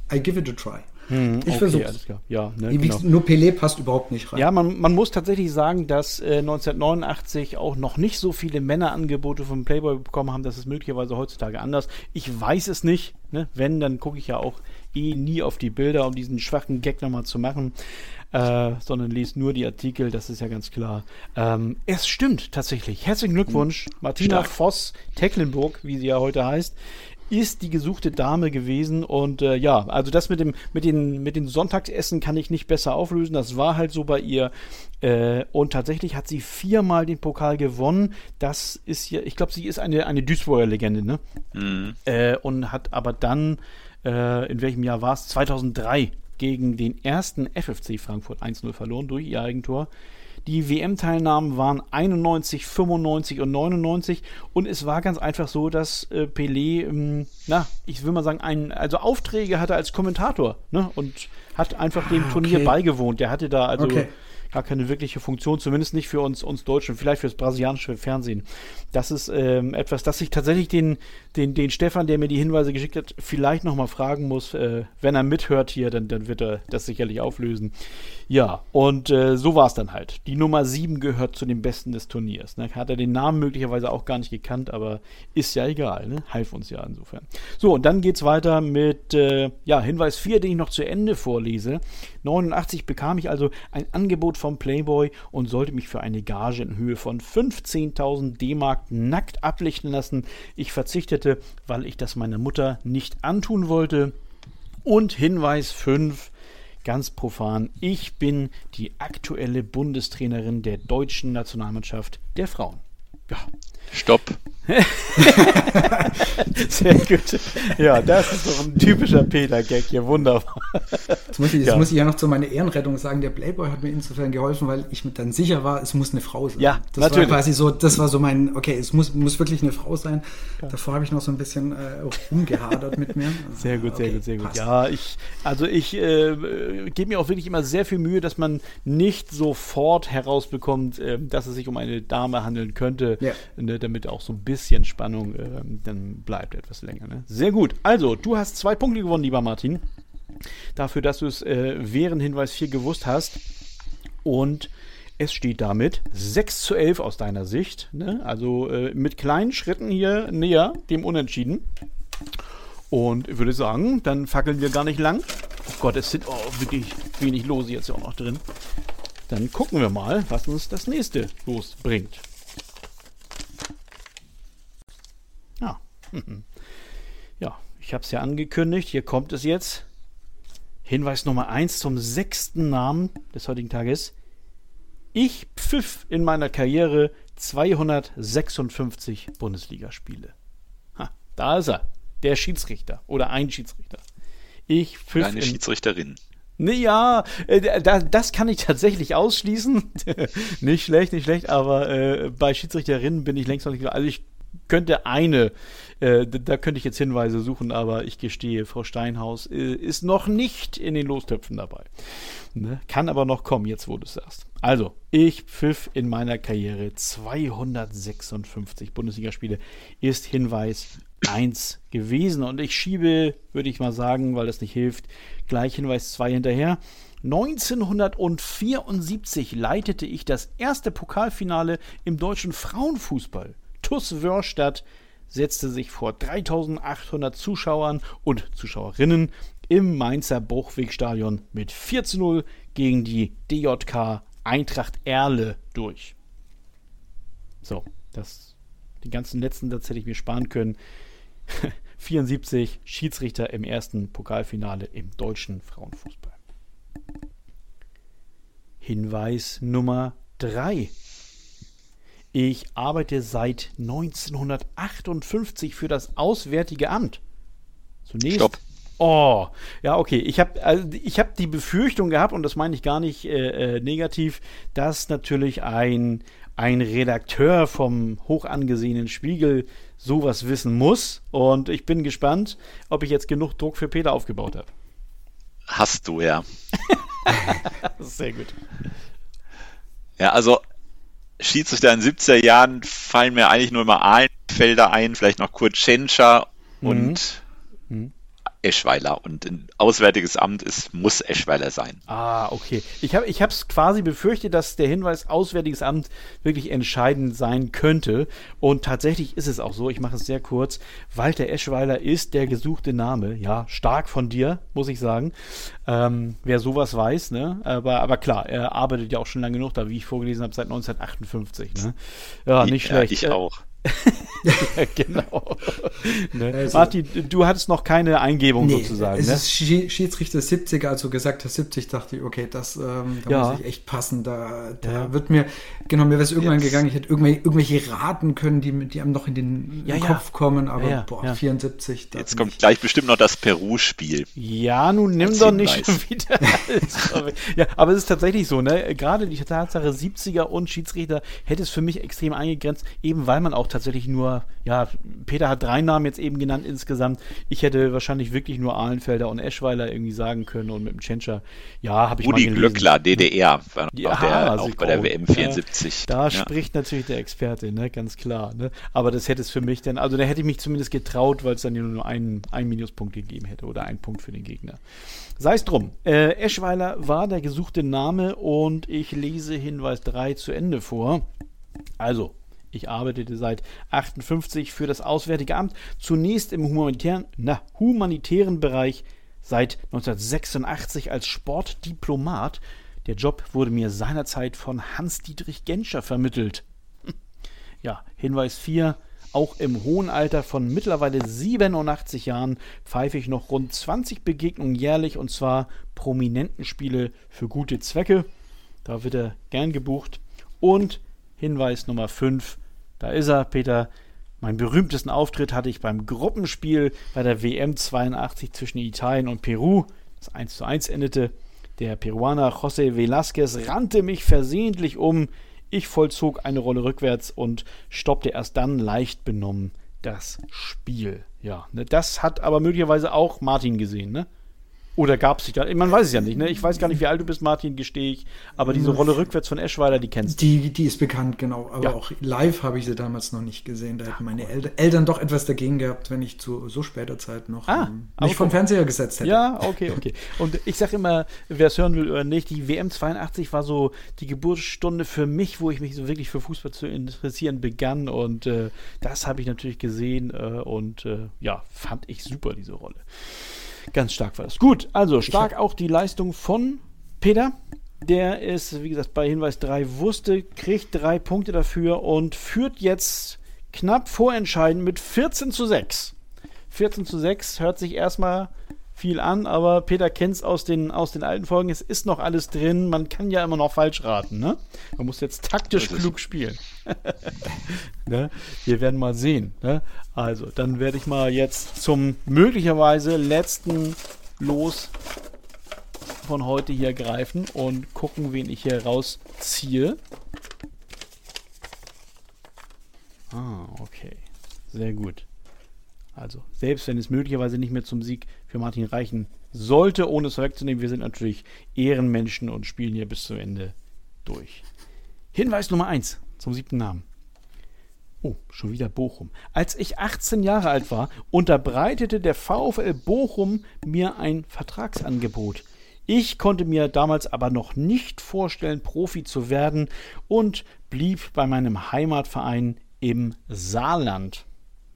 I give it a try. Hm, ich okay, versuche alles klar. Ja, ne, Die, genau. Nur Pelé passt überhaupt nicht rein. Ja, man, man muss tatsächlich sagen, dass äh, neunzehnhundertneunundachtzig auch noch nicht so viele Männerangebote vom Playboy bekommen haben. Das ist möglicherweise heutzutage anders. Ich weiß es nicht. Ne? Wenn, dann gucke ich ja auch eh nie auf die Bilder, um diesen schwachen Gag nochmal zu machen. Äh, sondern lese nur die Artikel, das ist ja ganz klar. Ähm, es stimmt tatsächlich. Herzlichen Glückwunsch, Martina Stark. Voss-Tecklenburg, wie sie ja heute heißt, ist die gesuchte Dame gewesen. Und äh, ja, also das mit dem mit den mit den Sonntagsessen kann ich nicht besser auflösen. Das war halt so bei ihr. Äh, und tatsächlich hat sie viermal den Pokal gewonnen. Das ist ja, ich glaube, sie ist eine eine Duisburger Legende, ne? Mhm. Äh, und hat aber dann äh, in welchem Jahr war es? zweitausenddrei gegen den ersten F F C Frankfurt eins null verloren durch ihr Eigentor. Die W M-Teilnahmen waren einundneunzig, fünfundneunzig und neunundneunzig und es war ganz einfach so, dass äh, Pelé, ähm, na, ich will mal sagen, ein, also Aufträge hatte als Kommentator, ne, und hat einfach dem ah, Turnier okay. beigewohnt. Der hatte da also okay. gar keine wirkliche Funktion, zumindest nicht für uns, uns Deutschen, vielleicht fürs brasilianische Fernsehen. Das ist ähm, etwas, das ich tatsächlich den, den, den Stefan, der mir die Hinweise geschickt hat, vielleicht nochmal fragen muss. Äh, wenn er mithört hier, dann, dann wird er das sicherlich auflösen. Ja, und äh, so war es dann halt. Die Nummer sieben gehört zu den Besten des Turniers. Ne? Hat er den Namen möglicherweise auch gar nicht gekannt, aber ist ja egal. Ne? Half uns ja insofern. So, und dann geht's weiter mit äh, ja, Hinweis vier, den ich noch zu Ende vorlese. neunundachtzig bekam ich also ein Angebot vom Playboy und sollte mich für eine Gage in Höhe von fünfzehntausend D-Mark nackt ablichten lassen. Ich verzichtete, weil ich das meiner Mutter nicht antun wollte. Und Hinweis fünf, ganz profan, ich bin die aktuelle Bundestrainerin der deutschen Nationalmannschaft der Frauen. Ja. Stopp. Sehr gut. Ja, das ist doch ein typischer Peter-Gag hier. Wunderbar. Jetzt muss ich, jetzt ja. muss ich ja noch zu meiner Ehrenrettung sagen, der Playboy hat mir insofern geholfen, weil ich mir dann sicher war, es muss eine Frau sein. Ja, das natürlich. war quasi so, das war so mein, okay, es muss, muss wirklich eine Frau sein. Ja. Davor habe ich noch so ein bisschen äh, rumgehadert mit mir. Sehr gut, okay, sehr gut, sehr gut. passt. Ja, ich, also ich äh, gebe mir auch wirklich immer sehr viel Mühe, dass man nicht sofort herausbekommt, äh, dass es sich um eine Dame handeln könnte, ja. ne, damit auch so ein bisschen Spannung äh, dann bleibt etwas länger. Ne? Sehr gut. Also, du hast zwei Punkte gewonnen, lieber Martin. Dafür, dass du es äh, während Hinweis vier gewusst hast. Und es steht damit sechs zu elf aus deiner Sicht. Ne? Also äh, mit kleinen Schritten hier näher dem Unentschieden. Und ich würde sagen, dann fackeln wir gar nicht lang. Oh Gott, es sind oh, wirklich wenig Lose jetzt auch noch drin. Dann gucken wir mal, was uns das nächste Los bringt. Ja, ja, ich habe es ja angekündigt. Hier kommt es jetzt. Hinweis Nummer eins zum sechsten Namen des heutigen Tages. Ich pfiff in meiner Karriere zweihundertsechsundfünfzig Bundesligaspiele. Ha, da ist er, der Schiedsrichter oder ein Schiedsrichter. Ich pfiff eine in, Schiedsrichterin. Ne, ja, äh, da, das kann ich tatsächlich ausschließen. Nicht schlecht, nicht schlecht, aber äh, bei Schiedsrichterinnen bin ich längst noch nicht. Also ich könnte eine, äh, da könnte ich jetzt Hinweise suchen, aber ich gestehe, Frau Steinhaus äh, ist noch nicht in den Lostöpfen dabei. Ne? Kann aber noch kommen, jetzt wo du es sagst. Also, ich pfiff in meiner Karriere zweihundertsechsundfünfzig Bundesligaspiele, ist Hinweis eins gewesen. Und ich schiebe, würde ich mal sagen, weil das nicht hilft, gleich Hinweis zwei hinterher. neunzehnhundertvierundsiebzig leitete ich das erste Pokalfinale im deutschen Frauenfußball. T U S Wörstadt setzte sich vor dreitausendachthundert Zuschauern und Zuschauerinnen im Mainzer Bruchwegstadion mit vier zu null gegen die D J K Eintracht Erle durch. So, das, die ganzen letzten Sätze hätte ich mir sparen können. vierundsiebzig Schiedsrichter im ersten Pokalfinale im deutschen Frauenfußball. Hinweis Nummer drei. Ich arbeite seit neunzehnhundertachtundfünfzig für das Auswärtige Amt. Zunächst. Stopp. Oh, ja, okay. Ich habe also ich hab die Befürchtung gehabt, und das meine ich gar nicht äh, negativ, dass natürlich ein, ein Redakteur vom hochangesehenen Spiegel sowas wissen muss. Und ich bin gespannt, ob ich jetzt genug Druck für Peter aufgebaut habe. Hast du, ja. Das ist sehr gut. Ja, also Schiedsrichter in den siebziger Jahren fallen mir eigentlich nur immer Ahlenfelder ein, vielleicht noch Kurt Tschentscher und mhm. Eschweiler und ein Auswärtiges Amt ist, muss Eschweiler sein. Ah, okay. Ich habe ich es quasi befürchtet, dass der Hinweis Auswärtiges Amt wirklich entscheidend sein könnte. Und tatsächlich ist es auch so, ich mache es sehr kurz, Walter Eschweiler ist der gesuchte Name. Ja, stark von dir, muss ich sagen. Ähm, wer sowas weiß, ne? Aber, aber klar, er arbeitet ja auch schon lange genug da, wie ich vorgelesen habe, seit neunzehnhundertachtundfünfzig. Ne? Ja, nicht ja, schlecht. Ich auch. Ja, genau. Ne? Also, Martin, du hattest noch keine Eingebung nee, sozusagen. Es ne? ist Schiedsrichter siebziger, als du gesagt hast siebzig, dachte ich, okay, das ähm, da ja. muss ich echt passen. Da, da ja. wird mir, genau, mir wäre es irgendwann Jetzt. gegangen, ich hätte irgendwelche, irgendwelche Raten können, die, die einem noch in den ja, Kopf ja. kommen, aber ja, boah, ja. vierundsiebzig. Jetzt kommt gleich bestimmt noch das Peru-Spiel. Ja, nun nimm das doch nicht schon wieder alles. Ja, aber es ist tatsächlich so, ne? Gerade die Tatsache siebziger und Schiedsrichter hätte es für mich extrem eingegrenzt, eben weil man auch tatsächlich nur, ja, Peter hat drei Namen jetzt eben genannt insgesamt. Ich hätte wahrscheinlich wirklich nur Ahlenfelder und Eschweiler irgendwie sagen können und mit dem Tschentscher, ja, habe ich Rudi mal gelesen. Glöckler, D D R, war ja, auch, der, auch bei der W M vierundsiebzig. Da ja. spricht natürlich der Experte, ne, ganz klar. Ne? Aber das hätte es für mich dann, also da hätte ich mich zumindest getraut, weil es dann nur einen, einen Minuspunkt gegeben hätte oder einen Punkt für den Gegner. Sei es drum. Äh, Eschweiler war der gesuchte Name und ich lese Hinweis drei zu Ende vor. Also, ich arbeitete seit achtundfünfzig für das Auswärtige Amt, zunächst im humanitären, na, humanitären Bereich, seit neunzehnhundertsechsundachtzig als Sportdiplomat. Der Job wurde mir seinerzeit von Hans-Dietrich Genscher vermittelt. Ja, Hinweis vier. Auch im hohen Alter von mittlerweile siebenundachtzig Jahren pfeife ich noch rund zwanzig Begegnungen jährlich, und zwar Prominentenspiele für gute Zwecke. Da wird er gern gebucht. Und Hinweis Nummer fünf. Da ist er, Peter. Meinen berühmtesten Auftritt hatte ich beim Gruppenspiel bei der W M zweiundachtzig zwischen Italien und Peru, das eins zu eins endete. Der Peruaner José Velázquez rannte mich versehentlich um. Ich vollzog eine Rolle rückwärts und stoppte erst dann leicht benommen das Spiel. Ja, ne, das hat aber möglicherweise auch Martin gesehen, ne? Oder gab es sich da? Man weiß es ja nicht, ne? Ich weiß gar nicht, wie alt du bist, Martin, gestehe ich. Aber diese Rolle rückwärts von Eschweiler, die kennst du. Die, die ist bekannt, genau. Aber ja. auch live habe ich sie damals noch nicht gesehen. Da hätten meine El- Eltern doch etwas dagegen gehabt, wenn ich zu so später Zeit noch ah, ähm, mich okay. vom Fernseher gesetzt hätte. Ja, okay, okay. Und ich sage immer, wer es hören will oder nicht, die W M zweiundachtzig war so die Geburtsstunde für mich, wo ich mich so wirklich für Fußball zu interessieren begann. Und äh, das habe ich natürlich gesehen äh, und äh, ja, fand ich super, diese Rolle. Ganz stark war das. Gut, also stark auch die Leistung von Peter. Der ist, wie gesagt, bei Hinweis drei wusste, kriegt drei Punkte dafür und führt jetzt knapp vorentscheidend mit vierzehn zu sechs. vierzehn zu sechs hört sich erstmal viel an, aber Peter kennt es aus den, aus den alten Folgen. Es ist noch alles drin. Man kann ja immer noch falsch raten, ne? Man muss jetzt taktisch klug spielen. Ne? Wir werden mal sehen. Ne? Also, dann werde ich mal jetzt zum möglicherweise letzten Los von heute hier greifen und gucken, wen ich hier rausziehe. Ah, okay. Sehr gut. Also, selbst wenn es möglicherweise nicht mehr zum Sieg für Martin reichen sollte, ohne es wegzunehmen, wir sind natürlich Ehrenmenschen und spielen hier bis zum Ende durch. Hinweis Nummer eins zum siebten Namen. Oh, schon wieder Bochum. Als ich achtzehn Jahre alt war, unterbreitete der VfL Bochum mir ein Vertragsangebot. Ich konnte mir damals aber noch nicht vorstellen, Profi zu werden und blieb bei meinem Heimatverein im Saarland.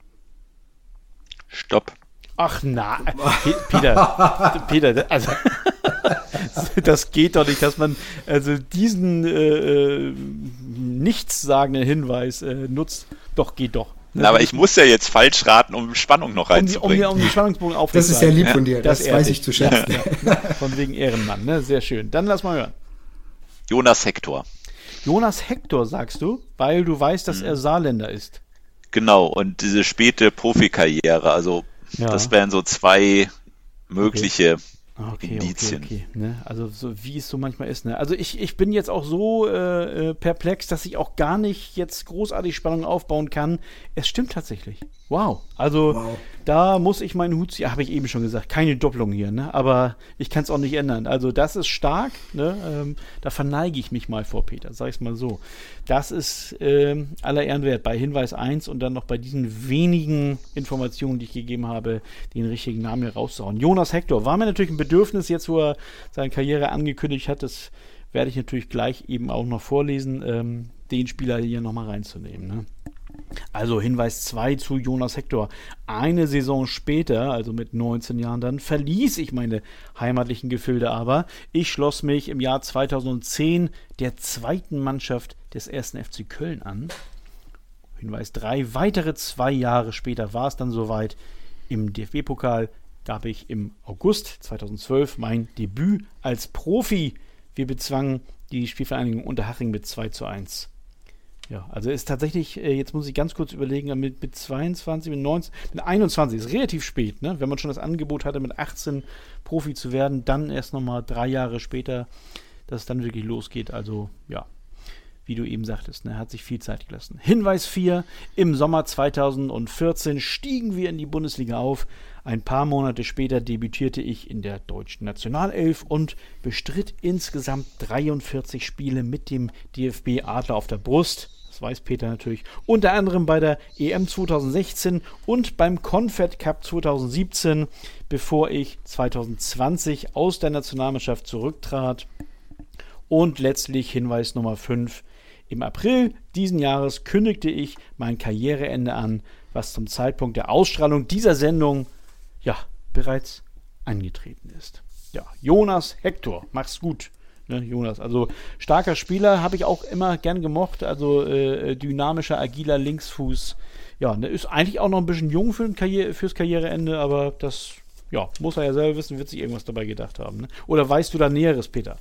Stopp. Ach na, Peter, Peter, also das geht doch nicht, dass man also diesen äh, nichtssagenden Hinweis äh, nutzt. Doch, geht doch. Na, aber ich muss ja jetzt falsch raten, um Spannung noch reinzubringen. Um, um, um den Spannungsbogen aufrechtzuerhalten. Das ist sehr lieb von dir, das, das weiß ich zu schätzen. Ja. Von wegen Ehrenmann, ne? Sehr schön. Dann lass mal hören. Jonas Hector. Jonas Hector, sagst du, weil du weißt, dass hm. er Saarländer ist. Genau, und diese späte Profikarriere, also ja. das wären so zwei mögliche okay. Indizien. Okay, okay, okay. Ne? Also so wie es so manchmal ist. Ne? Also ich, ich bin jetzt auch so äh, perplex, dass ich auch gar nicht jetzt großartig Spannung aufbauen kann. Es stimmt tatsächlich. Wow. Also wow. Da muss ich meinen Hut ziehen, habe ich eben schon gesagt, keine Doppelung hier, ne? Aber ich kann es auch nicht ändern. Also das ist stark, ne? Ähm, da verneige ich mich mal vor Peter, sag ich es mal so. Das ist ähm, aller Ehren wert, bei Hinweis eins und dann noch bei diesen wenigen Informationen, die ich gegeben habe, den richtigen Namen hier rauszuhauen. Jonas Hector war mir natürlich ein Bedürfnis, jetzt wo er seine Karriere angekündigt hat, das werde ich natürlich gleich eben auch noch vorlesen, ähm, den Spieler hier nochmal reinzunehmen, ne? Also Hinweis zwei zu Jonas Hector. Eine Saison später, also mit neunzehn Jahren dann, verließ ich meine heimatlichen Gefilde aber. Ich schloss mich im Jahr zweitausendzehn der zweiten Mannschaft des ersten F C Köln an. Hinweis drei. Weitere zwei Jahre später war es dann soweit. Im D F B-Pokal gab ich im August zweitausendzwölf mein Debüt als Profi. Wir bezwangen die Spielvereinigung Unterhaching mit zwei zu eins. Ja, also ist tatsächlich, jetzt muss ich ganz kurz überlegen, mit, mit zweiundzwanzig, mit neunzehn, mit einundzwanzig, ist relativ spät, ne? Wenn man schon das Angebot hatte, mit achtzehn Profi zu werden, dann erst nochmal drei Jahre später, dass es dann wirklich losgeht. Also, ja, wie du eben sagtest, ne, hat sich viel Zeit gelassen. Hinweis vier, im Sommer zweitausendvierzehn stiegen wir in die Bundesliga auf. Ein paar Monate später debütierte ich in der deutschen Nationalelf und bestritt insgesamt dreiundvierzig Spiele mit dem D F B Adler auf der Brust. Das weiß Peter natürlich. Unter anderem bei der E M zweitausendsechzehn und beim Confed Cup zweitausendsiebzehn, bevor ich zweitausendzwanzig aus der Nationalmannschaft zurücktrat. Und letztlich Hinweis Nummer fünf. Im April diesen Jahres kündigte ich mein Karriereende an, was zum Zeitpunkt der Ausstrahlung dieser Sendung ja bereits eingetreten ist. Ja, Jonas Hector, mach's gut, ne, Jonas. Also starker Spieler, habe ich auch immer gern gemocht. Also äh, dynamischer, agiler Linksfuß. Ja, ne, ist eigentlich auch noch ein bisschen jung für ein Karriere, fürs Karriereende, aber das ja, muss er ja selber wissen, wird sich irgendwas dabei gedacht haben. Ne? Oder weißt du da Näheres, Peter?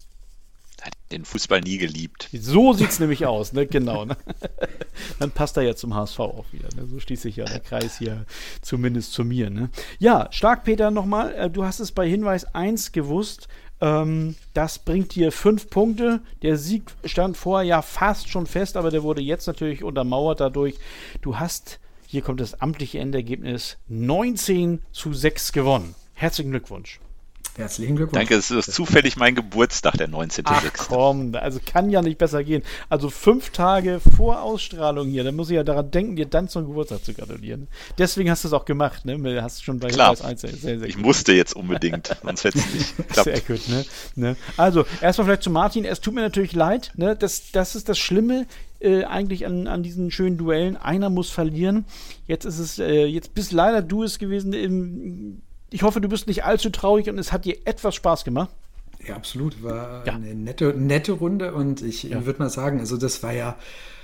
Hat den Fußball nie geliebt. So sieht's nämlich aus, ne? Genau. Ne? Dann passt er ja zum H S V auch wieder. Ne? So schließt sich ja der Kreis hier zumindest zu mir. Ne? Ja, stark, Peter, nochmal. Du hast es bei Hinweis eins gewusst. Ähm, das bringt dir fünf Punkte. Der Sieg stand vorher ja fast schon fest, aber der wurde jetzt natürlich untermauert dadurch. Du hast, hier kommt das amtliche Endergebnis, neunzehn zu sechs gewonnen. Herzlichen Glückwunsch. Herzlichen Glückwunsch. Danke, es ist zufällig mein Geburtstag, der neunzehnten sechsten Ach komm, also kann ja nicht besser gehen. Also fünf Tage vor Ausstrahlung hier, da muss ich ja daran denken, dir dann zum Geburtstag zu gratulieren. Deswegen hast du es auch gemacht, ne? Hast du schon bei Klar, eins sehr, sehr, sehr ich gut. musste jetzt unbedingt, sonst hätte es nicht geklappt. Sehr gut, ne? ne? Also, erstmal vielleicht zu Martin, es tut mir natürlich leid, ne? Das, das ist das Schlimme, Äh, eigentlich an, an diesen schönen Duellen. Einer muss verlieren. Jetzt ist es, äh, jetzt bist leider du es gewesen im Ich hoffe, du bist nicht allzu traurig und es hat dir etwas Spaß gemacht. Ja, absolut. War ja. eine nette, nette Runde und ich ja. würde mal sagen, also das war ja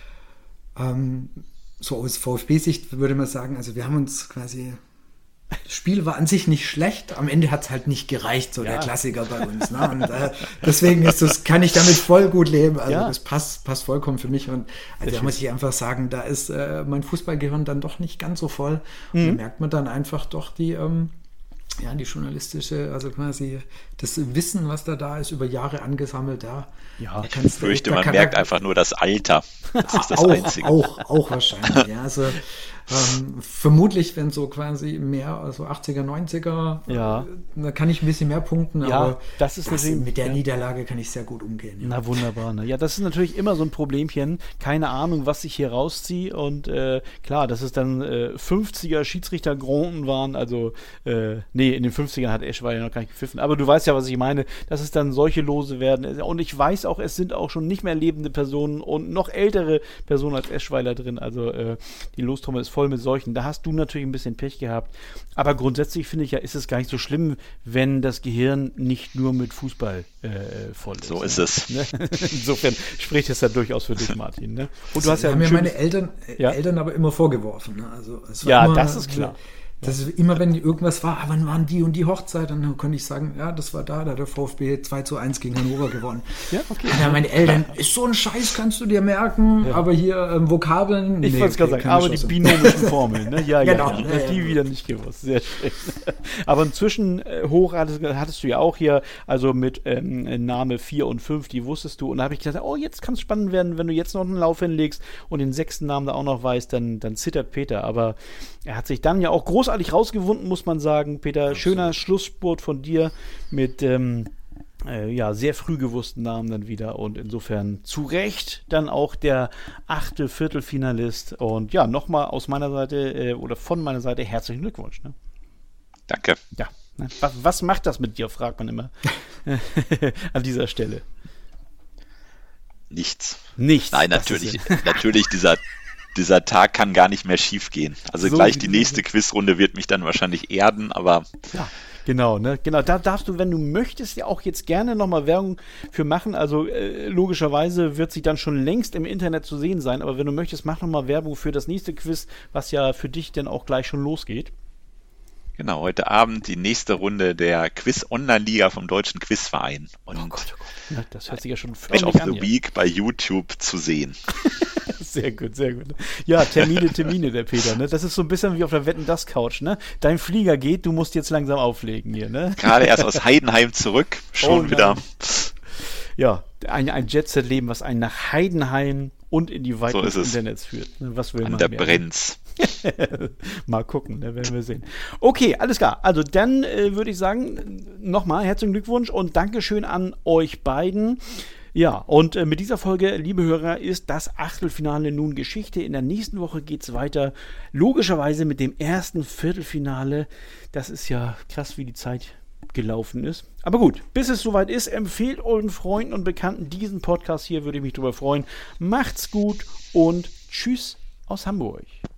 ähm, so aus VfB-Sicht würde man sagen, also wir haben uns quasi, das Spiel war an sich nicht schlecht, am Ende hat es halt nicht gereicht, so ja. der Klassiker bei uns. Ne? Und äh, deswegen ist das, kann ich damit voll gut leben. Also ja. das passt, passt vollkommen für mich. Und also da muss ich einfach sagen, da ist äh, mein Fußballgehirn dann doch nicht ganz so voll. Mhm. Und da merkt man dann einfach doch die ähm, Ja, die journalistische, also quasi das Wissen, was da da ist, über Jahre angesammelt, ja. Ja, ich fürchte, man merkt einfach nur das Alter. Das ist das auch, Einzige. Auch, auch wahrscheinlich, ja. Also ähm, vermutlich, wenn so quasi mehr, also achtziger, neunziger, ja. äh, da kann ich ein bisschen mehr punkten, ja, aber das ist das, mit der ja. Niederlage kann ich sehr gut umgehen. Ja. Na wunderbar, ne? Ja, das ist natürlich immer so ein Problemchen. Keine Ahnung, was ich hier rausziehe und äh, klar, dass es dann äh, fünfziger Schiedsrichter-Gronden waren, also äh, nee, in den fünfzigern hat Eschweiler noch gar nicht gepfiffen, aber du weißt ja, was ich meine, dass es dann solche Lose werden und ich weiß auch, es sind auch schon nicht mehr lebende Personen und noch ältere Personen als Eschweiler drin, also äh, die Lostrommel ist voll mit solchen, da hast du natürlich ein bisschen Pech gehabt, aber grundsätzlich finde ich ja, ist es gar nicht so schlimm, wenn das Gehirn nicht nur mit Fußball äh, voll ist. So ist ne? es. Insofern spricht es ja durchaus für dich, Martin. Ne? Und du hast ja haben mir meine Eltern, ja? Eltern aber immer vorgeworfen. Ne? Also es war ja, immer, das ist klar. Das ist immer, wenn irgendwas war, wann waren die und die Hochzeit, dann konnte ich sagen, ja, das war da, da hat der VfB zwei zu eins gegen Hannover gewonnen. Ja, okay. Und dann meine Eltern, ist so ein Scheiß, kannst du dir merken, ja. aber hier ähm, Vokabeln. Ich nee, wollte es gerade okay, sagen, aber die binomischen Formeln, ne? Ja, genau. Ja, ja, ja, die ja. wieder nicht gewusst. Sehr schön. Aber inzwischen äh, hoch hattest, hattest du ja auch hier, also mit ähm, Name vier und fünf, die wusstest du. Und da habe ich gesagt, oh, jetzt kann es spannend werden, wenn du jetzt noch einen Lauf hinlegst und den sechsten Namen da auch noch weißt, dann, dann zittert Peter. Aber er hat sich dann ja auch großartig rausgewunden, muss man sagen. Peter, absolut. Schöner Schlussspurt von dir mit ähm, äh, ja, sehr früh gewussten Namen dann wieder und insofern zu Recht dann auch der achte Viertelfinalist. Und ja, nochmal aus meiner Seite äh, oder von meiner Seite herzlichen Glückwunsch. Ne? Danke. Ja, ne? was, was macht das mit dir, fragt man immer an dieser Stelle. Nichts. Nichts. Nein, natürlich, natürlich dieser Dieser Tag kann gar nicht mehr schief gehen. Also so gleich die nächste Quizrunde wird mich dann wahrscheinlich erden, aber... Ja, genau, ne? Genau, da darfst du, wenn du möchtest, ja auch jetzt gerne nochmal Werbung für machen. Also äh, logischerweise wird sie dann schon längst im Internet zu sehen sein, aber wenn du möchtest, mach nochmal Werbung für das nächste Quiz, was ja für dich dann auch gleich schon losgeht. Genau, heute Abend die nächste Runde der Quiz-Online-Liga vom Deutschen Quizverein. Und oh Gott, oh Gott. Ja, das hört sich ja schon Match of the Week bei YouTube zu sehen. Sehr gut, sehr gut. Ja, Termine, Termine, der Peter. Ne? Das ist so ein bisschen wie auf der Wetten-Das-Couch. Ne? Dein Flieger geht, du musst jetzt langsam auflegen hier. Ne? Gerade erst aus Heidenheim zurück, schon oh wieder. Ja, ein, ein Jet-Set-Leben, was einen nach Heidenheim und in die Weiten so des Internets führt. Ne? Was will An man der mehr? Brenz. Mal gucken, da werden wir sehen. Okay, alles klar. Also dann äh, würde ich sagen, nochmal herzlichen Glückwunsch und Dankeschön an euch beiden. Ja, und äh, mit dieser Folge, liebe Hörer, ist das Achtelfinale nun Geschichte. In der nächsten Woche geht es weiter, logischerweise mit dem ersten Viertelfinale. Das ist ja krass, wie die Zeit gelaufen ist. Aber gut, bis es soweit ist, empfehlt euren Freunden und Bekannten diesen Podcast hier, würde ich mich drüber freuen. Macht's gut und tschüss aus Hamburg.